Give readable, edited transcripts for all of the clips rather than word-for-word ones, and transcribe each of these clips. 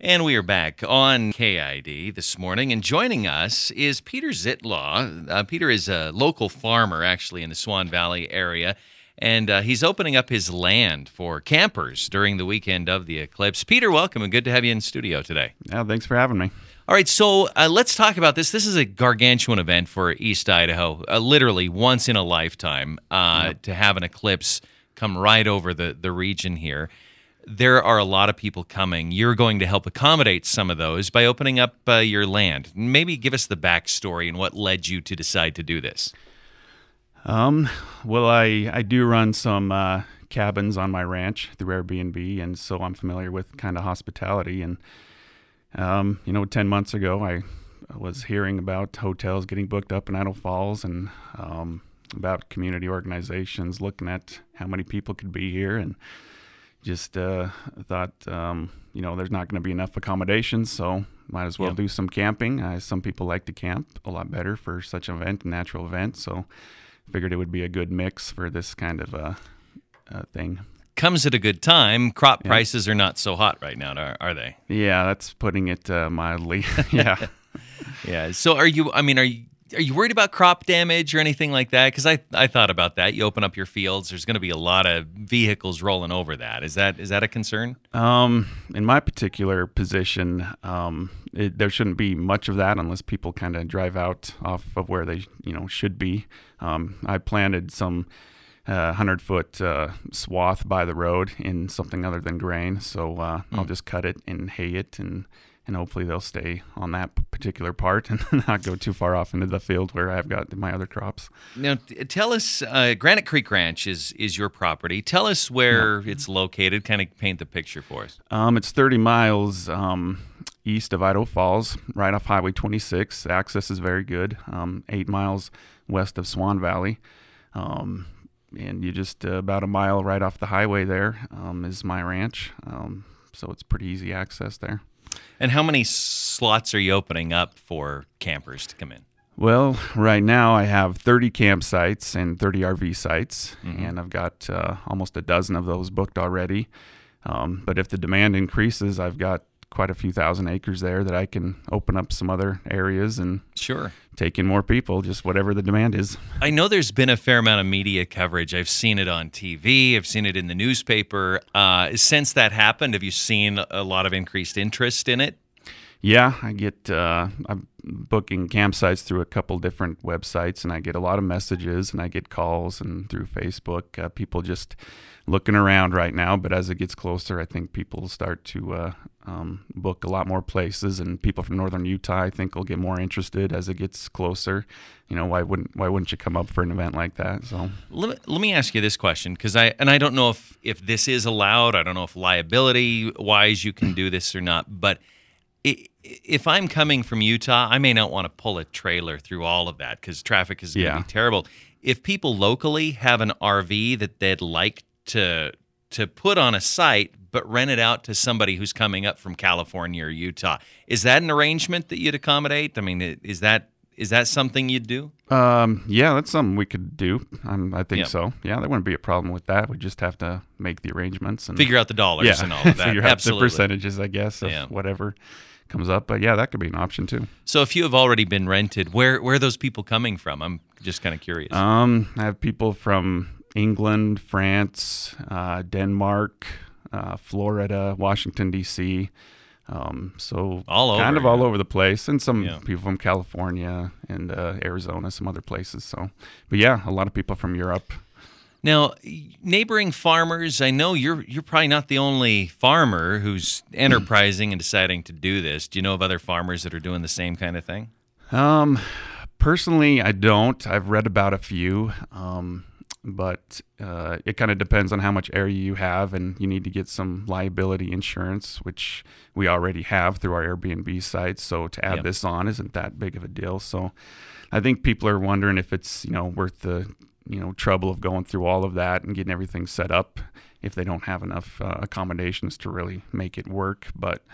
And we are back on KID this morning, and joining us is Peter Zitlaw. Peter is a local farmer, actually, in the Swan Valley area, and he's opening up his land for campers during the weekend of the eclipse. Peter, welcome, and good to have you in studio today. Yeah, thanks for having me. All right, so let's talk about this. This is a gargantuan event for East Idaho, literally once in a lifetime, to have an eclipse come right over the region here. There are a lot of people coming. You're going to help accommodate some of those by opening up your land. Maybe give us the backstory and what led you to decide to do this. Well, I do run some cabins on my ranch through Airbnb, and so I'm familiar with kind of hospitality. And 10 months ago, I was hearing about hotels getting booked up in Idaho Falls, and about community organizations looking at how many people could be here, and just thought, there's not going to be enough accommodations, so might as well do some camping. Some people like to camp a lot better for such an event, a natural event, so figured it would be a good mix for this kind of thing. Comes at a good time. Crop prices are not so hot right now, are they? Yeah, that's putting it mildly. Yeah. Yeah. So are you worried about crop damage or anything like that? Because I thought about that. You open up your fields, there's going to be a lot of vehicles rolling over that. Is that a concern? In my particular position, there shouldn't be much of that unless people kind of drive out off of where they should be. I planted some 100-foot swath by the road in something other than grain, so I'll just cut it and hay it, and hopefully they'll stay on that particular part and not go too far off into the field where I've got my other crops. Now, tell us, Granite Creek Ranch is your property. Tell us where it's located. Kind of paint the picture for us. It's 30 miles east of Idaho Falls, right off Highway 26. Access is very good. 8 miles west of Swan Valley. And you just about a mile right off the highway there is my ranch. So it's pretty easy access there. And how many slots are you opening up for campers to come in? Well, right now I have 30 campsites and 30 RV sites, and I've got almost a dozen of those booked already. But if the demand increases, I've got quite a few thousand acres there that I can open up some other areas and take in more people, just whatever the demand is. I know there's been a fair amount of media coverage. I've seen it on TV. I've seen it in the newspaper. Since that happened, have you seen a lot of increased interest in it? Yeah, I'm booking campsites through a couple different websites, and I get a lot of messages, and I get calls, and through Facebook, people just looking around right now. But as it gets closer, I think people will start to book a lot more places, and people from northern Utah, I think, will get more interested as it gets closer. Why wouldn't you come up for an event like that? So let me ask you this question, because I don't know if this is allowed. I don't know if liability wise you can do this or not, but if I'm coming from Utah, I may not want to pull a trailer through all of that because traffic is going to be terrible. If people locally have an RV that they'd like to put on a site but rent it out to somebody who's coming up from California or Utah, is that an arrangement that you'd accommodate? I mean, is that something you'd do? Yeah, that's something we could do. I think so. Yeah, there wouldn't be a problem with that. We just have to make the arrangements and figure out the dollars and all of that. Figure out the percentages, I guess, of whatever comes up. But yeah, that could be an option too. So if you have already been rented, where are those people coming from? I'm just kind of curious. I have people from England, France, Denmark, Florida, Washington, D.C., so all over the place, and some people from California and Arizona, some other places. So, but yeah, a lot of people from Europe. Now, neighboring farmers, I know you're probably not the only farmer who's enterprising and deciding to do this. Do you know of other farmers that are doing the same kind of thing? Personally, I don't. I've read about a few. But it kind of depends on how much area you have, and you need to get some liability insurance, which we already have through our Airbnb site. So to add this on isn't that big of a deal. So I think people are wondering if it's worth the trouble of going through all of that and getting everything set up if they don't have enough accommodations to really make it work. But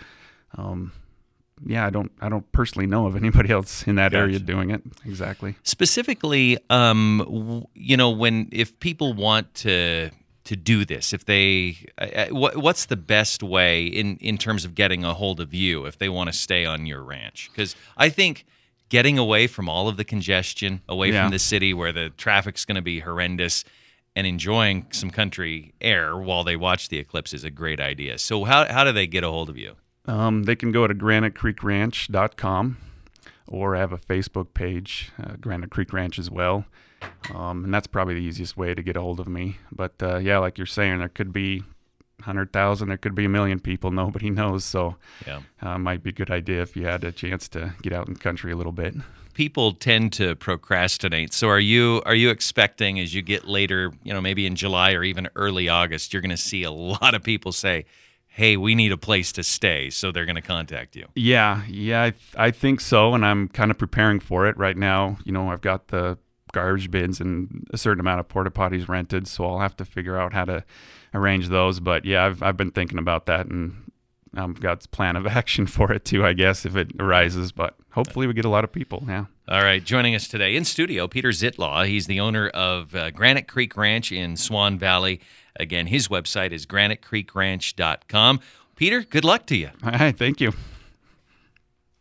yeah, I don't personally know of anybody else in that area doing it. Exactly. Specifically, if people want to to do this? If they, what's the best way in terms of getting a hold of you if they want to stay on your ranch? Because I think getting away from all of the congestion, away from the city where the traffic's going to be horrendous, and enjoying some country air while they watch the eclipse is a great idea. So how do they get a hold of you? They can go to granitecreekranch.com, or I have a Facebook page, Granite Creek Ranch as well. And that's probably the easiest way to get a hold of me. But yeah, like you're saying, there could be 100,000, there could be 1 million people. Nobody knows. So might be a good idea if you had a chance to get out in the country a little bit. People tend to procrastinate. So are you expecting as you get later, maybe in July or even early August, you're going to see a lot of people say, hey, we need a place to stay, so they're going to contact you? Yeah, I think so, and I'm kind of preparing for it right now. I've got the garbage bins and a certain amount of porta potties rented, so I'll have to figure out how to arrange those. But yeah, I've been thinking about that, and I've got a plan of action for it too, I guess, if it arises. But hopefully we get a lot of people. Yeah. All right. Joining us today in studio, Peter Zitlaw. He's the owner of Granite Creek Ranch in Swan Valley. Again, his website is granitecreekranch.com. Peter, good luck to you. All right. Thank you.